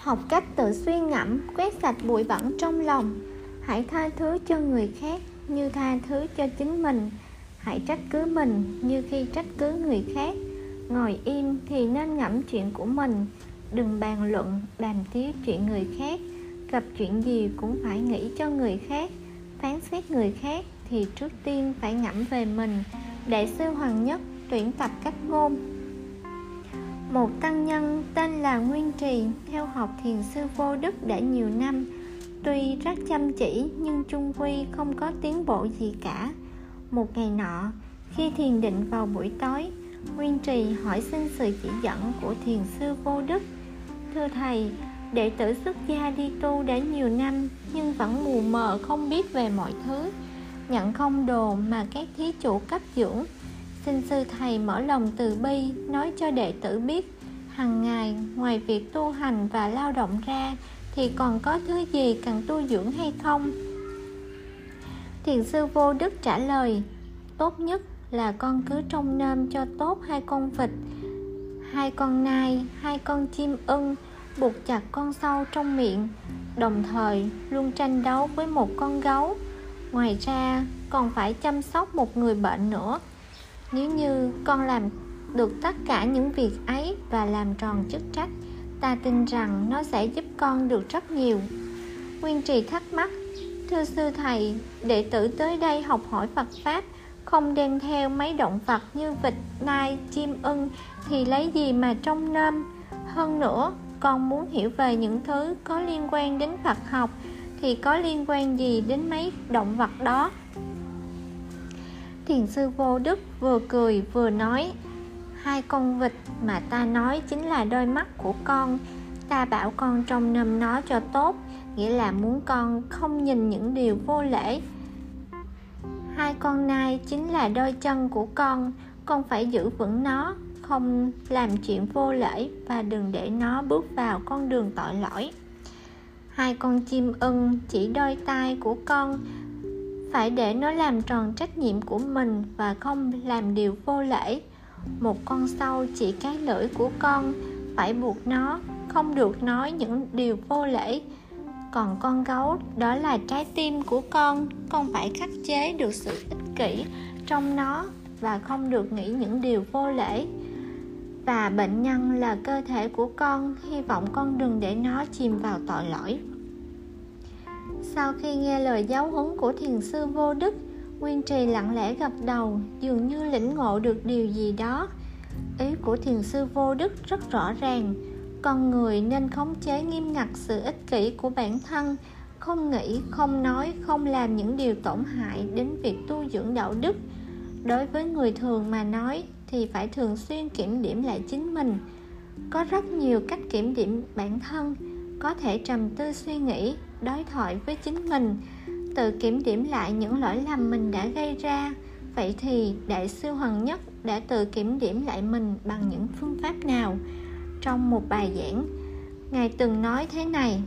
Học cách tự suy ngẫm, quét sạch bụi bẩn trong lòng. Hãy tha thứ cho người khác như tha thứ cho chính mình. Hãy trách cứ mình như khi trách cứ người khác. Ngồi im thì nên ngẫm chuyện của mình. Đừng bàn luận, đàm tiếu chuyện người khác. Gặp chuyện gì cũng phải nghĩ cho người khác. Phán xét người khác thì trước tiên phải ngẫm về mình. Đại sư Hoàng Nhất tuyển tập cách ngôn. Một tăng nhân tên là Nguyên Trì theo học thiền sư Vô Đức đã nhiều năm. Tuy rất chăm chỉ nhưng chung quy không có tiến bộ gì cả. Một ngày nọ, khi thiền định vào buổi tối, Nguyên Trì hỏi xin sự chỉ dẫn của thiền sư Vô Đức. Thưa thầy, đệ tử xuất gia đi tu đã nhiều năm nhưng vẫn mù mờ không biết về mọi thứ, nhận không đồ mà các thí chủ cấp dưỡng. Xin sư thầy mở lòng từ bi nói cho đệ tử biết hằng ngày ngoài việc tu hành và lao động ra thì còn có thứ gì cần tu dưỡng hay không? Thiền sư Vô Đức trả lời: tốt nhất là con cứ trông nom cho tốt 2 con vịt, 2 con nai, 2 con chim ưng, buộc chặt con sâu trong miệng, đồng thời luôn tranh đấu với một con gấu. Ngoài ra còn phải chăm sóc một người bệnh nữa. Nếu như con làm được tất cả những việc ấy và làm tròn chức trách, ta tin rằng nó sẽ giúp con được rất nhiều. Nguyên Trì thắc mắc: thưa sư thầy, đệ tử tới đây học hỏi Phật Pháp, không đem theo mấy động vật như vịt, nai, chim ưng thì lấy gì mà trông nom? Hơn nữa, con muốn hiểu về những thứ có liên quan đến Phật học thì có liên quan gì đến mấy động vật đó? Thiền sư Vô Đức vừa cười vừa nói: 2 con vịt mà ta nói chính là đôi mắt của con. Ta bảo con trông nom nó cho tốt, nghĩa là muốn con không nhìn những điều vô lễ. 2 con nai chính là đôi chân của con phải giữ vững nó, không làm chuyện vô lễ và đừng để nó bước vào con đường tội lỗi. 2 con chim ưng chỉ đôi tai của con, phải để nó làm tròn trách nhiệm của mình và không làm điều vô lễ. 1 con sâu chỉ cái lưỡi của con, phải buộc nó, không được nói những điều vô lễ. Còn con gấu, đó là trái tim của con phải khắc chế được sự ích kỷ trong nó và không được nghĩ những điều vô lễ. Và bệnh nhân là cơ thể của con, hy vọng con đừng để nó chìm vào tội lỗi. Sau khi nghe lời giáo huấn của thiền sư Vô Đức, Nguyên Trì lặng lẽ gật đầu, dường như lĩnh ngộ được điều gì đó. Ý của thiền sư Vô Đức rất rõ ràng: con người nên khống chế nghiêm ngặt sự ích kỷ của bản thân, không nghĩ, không nói, không làm những điều tổn hại đến việc tu dưỡng đạo đức. Đối với người thường mà nói thì phải thường xuyên kiểm điểm lại chính mình. Có rất nhiều cách kiểm điểm bản thân, có thể trầm tư suy nghĩ, đối thoại với chính mình, tự kiểm điểm lại những lỗi lầm mình đã gây ra. Vậy thì Đại sư Hoàng Nhất đã tự kiểm điểm lại mình bằng những phương pháp nào? Trong một bài giảng, Ngài từng nói thế này: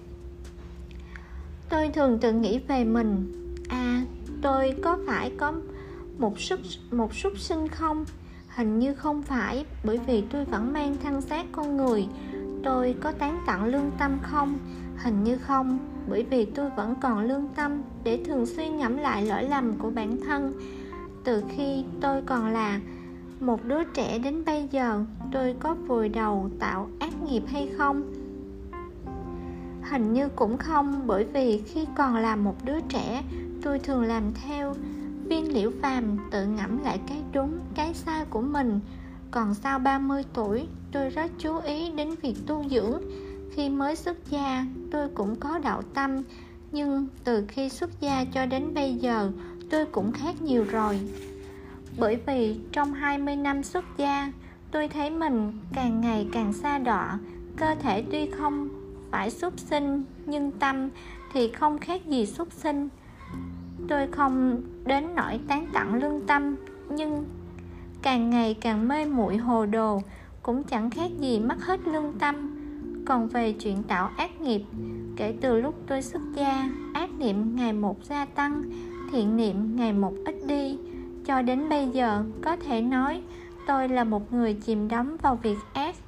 tôi thường tự nghĩ về mình: tôi có phải có một súc sinh không? Hình như không phải, bởi vì tôi vẫn mang thân xác con người. Tôi có tán tận lương tâm không? Hình như không, bởi vì tôi vẫn còn lương tâm để thường xuyên ngẫm lại lỗi lầm của bản thân. Từ khi tôi còn là một đứa trẻ đến bây giờ, tôi có vùi đầu tạo ác nghiệp hay không? Hình như cũng không, bởi vì khi còn là một đứa trẻ, tôi thường làm theo Viên Liễu Phàm, tự ngẫm lại cái đúng, cái sai của mình. Còn sau 30 tuổi, tôi rất chú ý đến việc tu dưỡng. Khi mới xuất gia, tôi cũng có đạo tâm, nhưng từ khi xuất gia cho đến bây giờ, tôi cũng khác nhiều rồi. Bởi vì trong 20 năm xuất gia, tôi thấy mình càng ngày càng sa đọa. Cơ thể tuy không phải súc sinh, nhưng tâm thì không khác gì súc sinh. Tôi không đến nỗi tán tận lương tâm, nhưng càng ngày càng mê muội hồ đồ, cũng chẳng khác gì mất hết lương tâm. Còn về chuyện tạo ác nghiệp, kể từ lúc tôi xuất gia, ác niệm ngày một gia tăng, thiện niệm ngày một ít đi. Cho đến bây giờ, có thể nói tôi là một người chìm đắm vào việc ác.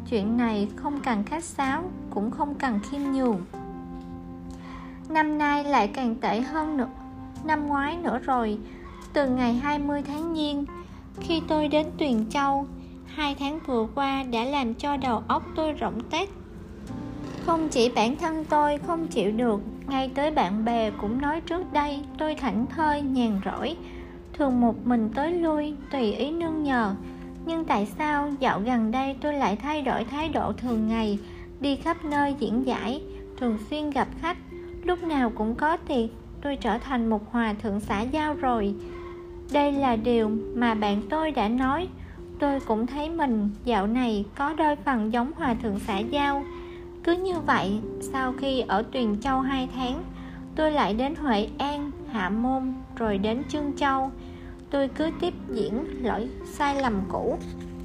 Chuyện này không cần khách sáo, cũng không cần khiêm nhường. Năm nay lại càng tệ hơn nữa, năm ngoái nữa rồi. Từ ngày 20 tháng Giêng, khi tôi đến Tuyền Châu, 2 tháng vừa qua đã làm cho đầu óc tôi rỗng tuếch. Không chỉ bản thân tôi không chịu được, ngay tới bạn bè cũng nói trước đây tôi thảnh thơi, nhàn rỗi, thường một mình tới lui, tùy ý nương nhờ. Nhưng tại sao dạo gần đây tôi lại thay đổi thái độ thường ngày, đi khắp nơi diễn giải, thường xuyên gặp khách, lúc nào cũng có tiệc, tôi trở thành một hòa thượng xã giao rồi. Đây là điều mà bạn tôi đã nói. Tôi cũng thấy mình dạo này có đôi phần giống hòa thượng xã giao. Cứ như vậy, sau khi ở Tuyền Châu 2 tháng, tôi lại đến Huệ An, Hạ Môn, rồi đến Chương Châu. Tôi cứ tiếp diễn lỗi sai lầm cũ.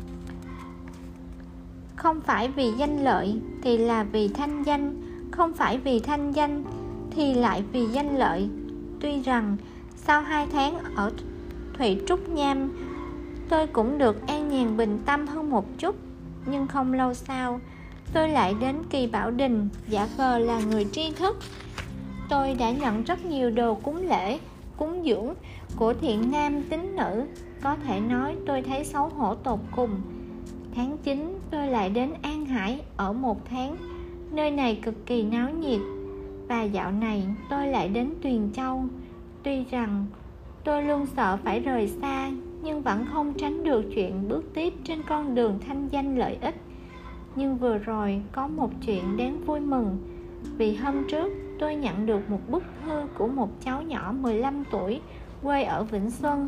Không phải vì danh lợi thì là vì thanh danh, không phải vì thanh danh thì lại vì danh lợi. Tuy rằng sau 2 tháng ở Thụy Trúc Nham, tôi cũng được an nhàn bình tâm hơn một chút. Nhưng không lâu sau, tôi lại đến Kỳ Bảo Đình, giả vờ là người tri thức. Tôi đã nhận rất nhiều đồ cúng lễ, cúng dường của thiện nam tín nữ. Có thể nói tôi thấy xấu hổ tột cùng. Tháng 9 tôi lại đến An Hải ở 1 tháng. Nơi này cực kỳ náo nhiệt. Và dạo này tôi lại đến Tuyền Châu. Tuy rằng tôi luôn sợ phải rời xa, nhưng vẫn không tránh được chuyện bước tiếp trên con đường thanh danh lợi ích. Nhưng vừa rồi có một chuyện đáng vui mừng. Vì hôm trước tôi nhận được một bức thư của một cháu nhỏ 15 tuổi quê ở Vĩnh Xuân.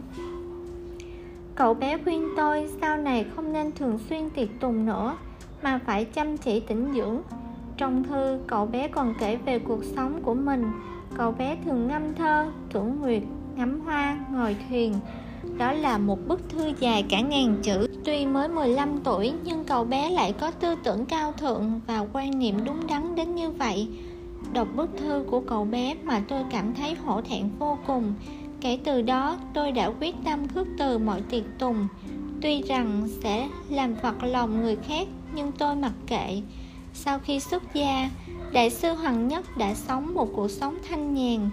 Cậu bé khuyên tôi sau này không nên thường xuyên tiệc tùng nữa, mà phải chăm chỉ tĩnh dưỡng. Trong thư, cậu bé còn kể về cuộc sống của mình. Cậu bé thường ngâm thơ, thưởng nguyệt, ngắm hoa, ngồi thuyền. Đó là một bức thư dài cả 1000 chữ. Tuy mới 15 tuổi, nhưng cậu bé lại có tư tưởng cao thượng và quan niệm đúng đắn đến như vậy. Đọc bức thư của cậu bé mà tôi cảm thấy hổ thẹn vô cùng. Kể từ đó, tôi đã quyết tâm khước từ mọi tiệc tùng. Tuy rằng sẽ làm phật lòng người khác, nhưng tôi mặc kệ. Sau khi xuất gia, Đại sư Hoàng Nhất đã sống một cuộc sống thanh nhàn,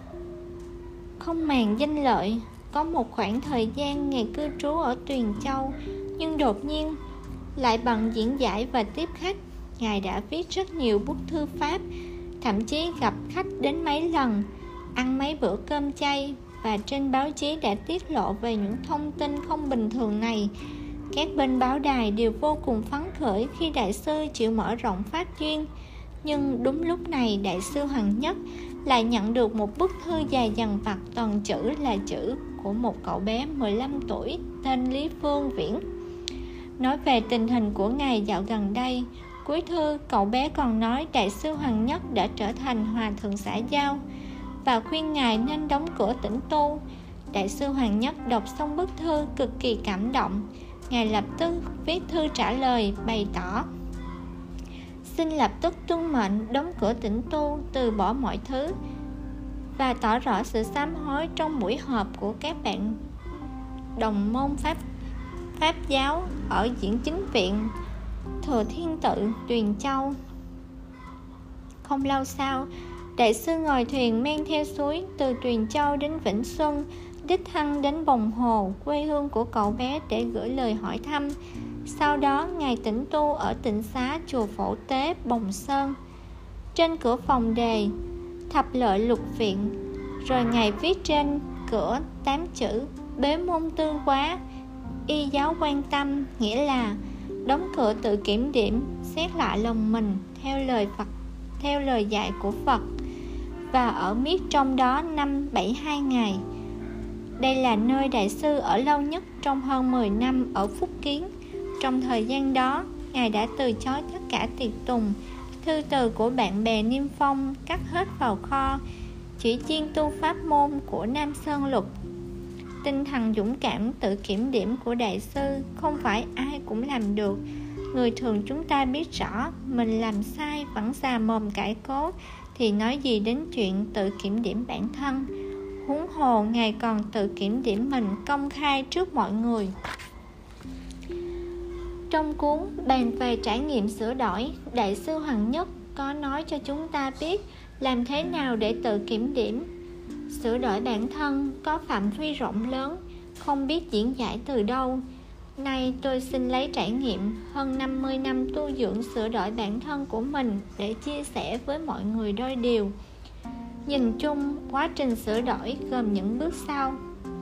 không màng danh lợi. Có một khoảng thời gian Ngài cư trú ở Tuyền Châu, nhưng đột nhiên lại bận diễn giải và tiếp khách. Ngài đã viết rất nhiều bức thư pháp, thậm chí gặp khách đến mấy lần, ăn mấy bữa cơm chay. Và trên báo chí đã tiết lộ về những thông tin không bình thường này. Các bên báo đài đều vô cùng phấn khởi khi đại sư chịu mở rộng phát duyên. Nhưng đúng lúc này, Đại sư Hoàng Nhất lại nhận được một bức thư dài dằng vặt, toàn chữ là chữ của một cậu bé 15 tuổi tên Lý Phương Viễn. Nói về tình hình của Ngài dạo gần đây. Cuối thư, cậu bé còn nói Đại sư Hoàng Nhất đã trở thành hòa thượng xã giao và khuyên Ngài nên đóng cửa tĩnh tu. Đại sư Hoàng Nhất đọc xong bức thư cực kỳ cảm động. Ngài lập tức viết thư trả lời, bày tỏ xin lập tức tuân mệnh đóng cửa tĩnh tu, từ bỏ mọi thứ, và tỏ rõ sự sám hối trong buổi họp của các bạn đồng môn Pháp giáo ở Diễn Chính Viện Thừa Thiên Tự, Tuyền Châu. Không lâu sau, đại sư ngồi thuyền men theo suối từ Tuyền Châu đến Vĩnh Xuân, đích thân đến Bồng Hồ, quê hương của cậu bé, để gửi lời hỏi thăm. Sau đó, Ngài tĩnh tu ở tịnh xá chùa Phổ Tế, Bồng Sơn. Trên cửa phòng đề Thập Lợi Lục Viện, rồi Ngài viết trên cửa 8 chữ Bế môn tư quá, y giáo quan tâm, nghĩa là đóng cửa tự kiểm điểm, xét lại lòng mình theo lời dạy của Phật, và ở miết trong đó năm 72 ngày. Đây là nơi đại sư ở lâu nhất trong hơn 10 năm ở Phúc Kiến. Trong thời gian đó, Ngài đã từ chối tất cả tiệc tùng. Thư từ của bạn bè Niêm Phong cắt hết vào kho, chỉ chuyên tu pháp môn của Nam Sơn Lục. Tinh thần dũng cảm tự kiểm điểm của đại sư không phải ai cũng làm được. Người thường chúng ta biết rõ mình làm sai vẫn già mồm cãi cố, thì nói gì đến chuyện tự kiểm điểm bản thân. Huống hồ Ngài còn tự kiểm điểm mình công khai trước mọi người. Trong cuốn bàn về trải nghiệm sửa đổi, Đại sư Hoàng Nhất có nói cho chúng ta biết làm thế nào để tự kiểm điểm. Sửa đổi bản thân có phạm vi rộng lớn, không biết diễn giải từ đâu. Nay tôi xin lấy trải nghiệm hơn 50 năm tu dưỡng sửa đổi bản thân của mình để chia sẻ với mọi người đôi điều. Nhìn chung, quá trình sửa đổi gồm những bước sau.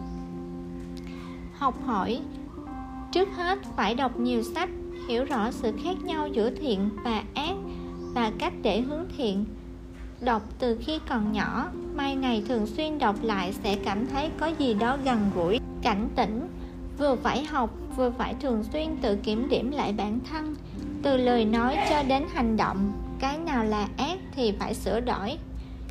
Học hỏi. Trước hết phải đọc nhiều sách, hiểu rõ sự khác nhau giữa thiện và ác và cách để hướng thiện. Đọc từ khi còn nhỏ, mai này thường xuyên đọc lại sẽ cảm thấy có gì đó gần gũi, cảnh tỉnh. Vừa phải học, vừa phải thường xuyên tự kiểm điểm lại bản thân, từ lời nói cho đến hành động. Cái nào là ác thì phải sửa đổi.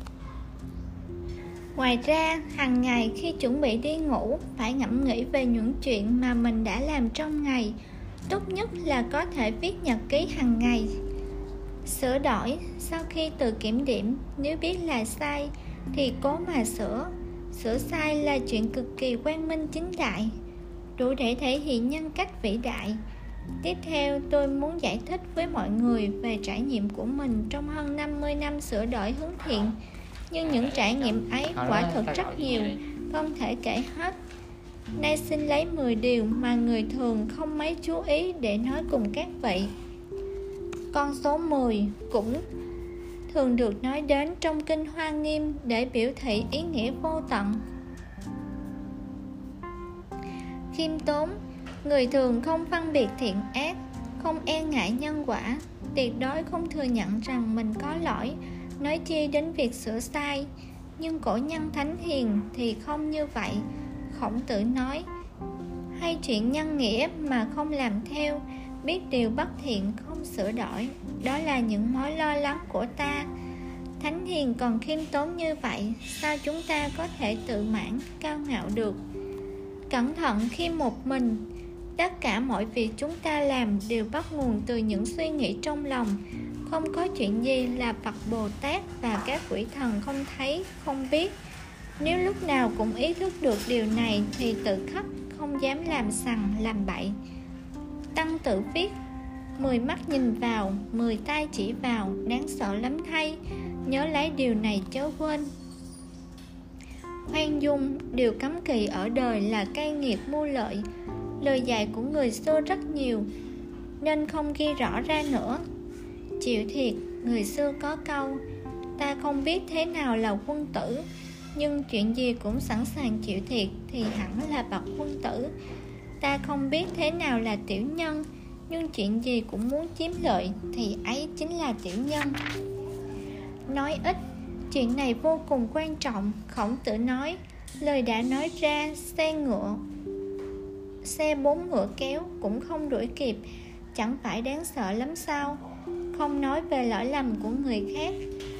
Ngoài ra, hàng ngày khi chuẩn bị đi ngủ, phải ngẫm nghĩ về những chuyện mà mình đã làm trong ngày. Tốt nhất là có thể viết nhật ký hàng ngày. Sửa đổi. Sau khi tự kiểm điểm, nếu biết là sai thì cố mà sửa. Sửa sai là chuyện cực kỳ quang minh chính đại, đủ để thể hiện nhân cách vĩ đại. Tiếp theo, tôi muốn giải thích với mọi người về trải nghiệm của mình trong hơn 50 năm sửa đổi hướng thiện. Nhưng những trải nghiệm ấy quả thực rất nhiều, không thể kể hết. Nay xin lấy 10 điều mà người thường không mấy chú ý để nói cùng các vị. Con số 10 cũng thường được nói đến trong Kinh Hoa Nghiêm để biểu thị ý nghĩa vô tận. Khiêm tốn. Người thường không phân biệt thiện ác, không e ngại nhân quả, tuyệt đối không thừa nhận rằng mình có lỗi, nói chi đến việc sửa sai. Nhưng cổ nhân thánh hiền thì không như vậy. Khổng Tử nói: hay chuyện nhân nghĩa mà không làm theo, biết điều bất thiện không sửa đổi, đó là những mối lo lắng của ta. Thánh hiền còn khiêm tốn như vậy, sao chúng ta có thể tự mãn, cao ngạo được? Cẩn thận khi một mình. Tất cả mọi việc chúng ta làm đều bắt nguồn từ những suy nghĩ trong lòng. Không có chuyện gì là Phật Bồ Tát và các quỷ thần không thấy, không biết. Nếu lúc nào cũng ý thức được điều này thì tự khắc không dám làm sằng, làm bậy. Tăng Tử viết: 10 mắt nhìn vào, 10 tay chỉ vào, đáng sợ lắm thay. Nhớ lấy điều này chớ quên. Khoan dung. Điều cấm kỵ ở đời là cay nghiệt mưu lợi. Lời dạy của người xưa rất nhiều nên không ghi rõ ra nữa. Chịu thiệt. Người xưa có câu: ta không biết thế nào là quân tử, nhưng chuyện gì cũng sẵn sàng chịu thiệt thì hẳn là bậc quân tử. Ta không biết thế nào là tiểu nhân, nhưng chuyện gì cũng muốn chiếm lợi thì ấy chính là tiểu nhân. Nói ít. Chuyện này vô cùng quan trọng. Khổng Tử nói: lời đã nói ra, xe 4 ngựa kéo cũng không đuổi kịp, chẳng phải đáng sợ lắm sao? Không nói về lỗi lầm của người khác.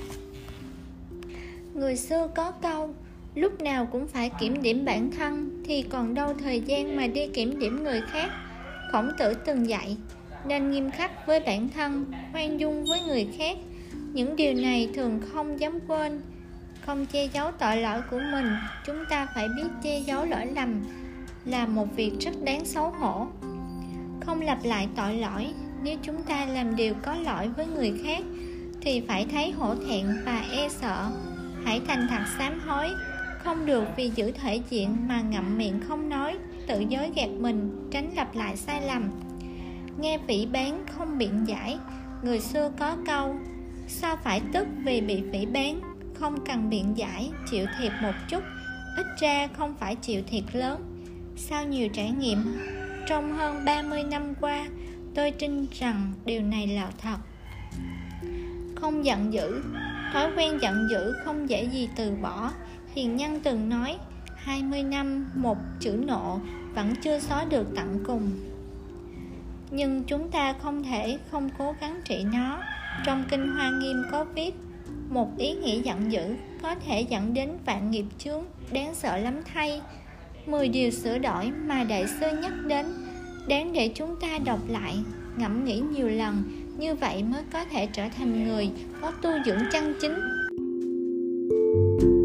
Người xưa có câu: lúc nào cũng phải kiểm điểm bản thân, thì còn đâu thời gian mà đi kiểm điểm người khác. Khổng Tử từng dạy nên nghiêm khắc với bản thân, khoan dung với người khác. Những điều này thường không dám quên. Không che giấu tội lỗi của mình. Chúng ta phải biết che giấu lỗi lầm là một việc rất đáng xấu hổ. Không lặp lại tội lỗi. Nếu chúng ta làm điều có lỗi với người khác thì phải thấy hổ thẹn và e sợ. Hãy thành thật sám hối. Không được vì giữ thể diện mà ngậm miệng không nói, tự dối gạt mình, tránh lặp lại sai lầm. Nghe phỉ báng không biện giải. Người xưa có câu: sao phải tức vì bị phỉ báng, không cần biện giải, chịu thiệt một chút, ít ra không phải chịu thiệt lớn. Sau nhiều trải nghiệm trong hơn 30 năm qua, tôi tin rằng điều này là thật. Không giận dữ. Thói quen giận dữ không dễ gì từ bỏ. Hiền nhân từng nói: 20 năm một chữ nộ vẫn chưa xóa được tận cùng. Nhưng chúng ta không thể không cố gắng trị nó. Trong Kinh Hoa Nghiêm có viết: một ý nghĩ giận dữ có thể dẫn đến vạn nghiệp chướng, đáng sợ lắm thay. 10 điều sửa đổi mà Đại sư nhắc đến đáng để chúng ta đọc lại, ngẫm nghĩ nhiều lần. Như vậy mới có thể trở thành người có tu dưỡng chân chính.